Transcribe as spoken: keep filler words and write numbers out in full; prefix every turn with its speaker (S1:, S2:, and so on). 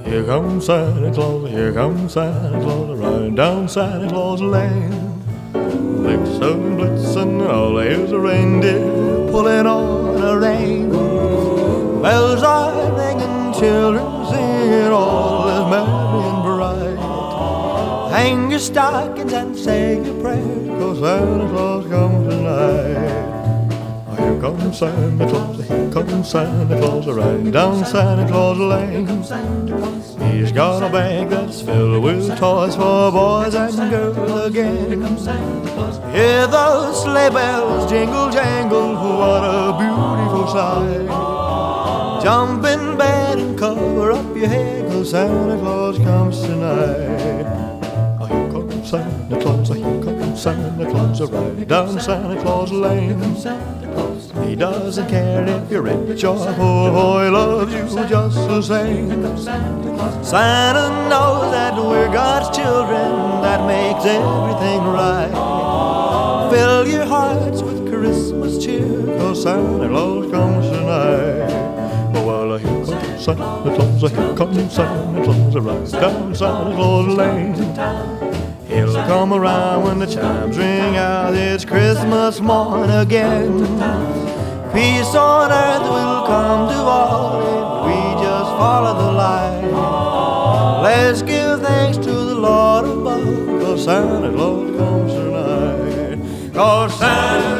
S1: Here comes Santa Claus, here comes Santa Claus, riding down Santa Claus Lane. Blitzen, blitzen, all here's a reindeer pulling on a rein. Bells are ringing, children singing, all is merry and bright. Hang your stockings and say your prayers, 'cause Santa Claus comes tonight. Here comes Santa Claus, here comes Santa Claus, riding down Santa Claus Lane. He's got a bag that's filled with toys for boys and girls again. Hear those sleigh bells jingle jangle, what a beautiful sight. Jump in bed and cover up your head, 'cause Santa Claus comes tonight. Here comes Santa Claus, here comes Santa Claus, riding down Santa Claus Lane. He doesn't care if you're rich or poor, oh, he loves you just the same. Santa knows that we're God's children, that makes everything right. Fill your hearts with Christmas cheer, 'cause Santa Claus comes tonight. Oh, well, here comes Santa Claus, here comes Santa Claus, right down Santa Claus Lane. He'll come around when the chimes ring out, it's Christmas morn again. Peace on earth will come to all if we just follow the light. Let's give thanks to the Lord above, 'cause Santa Claus comes tonight. 'Cause Santa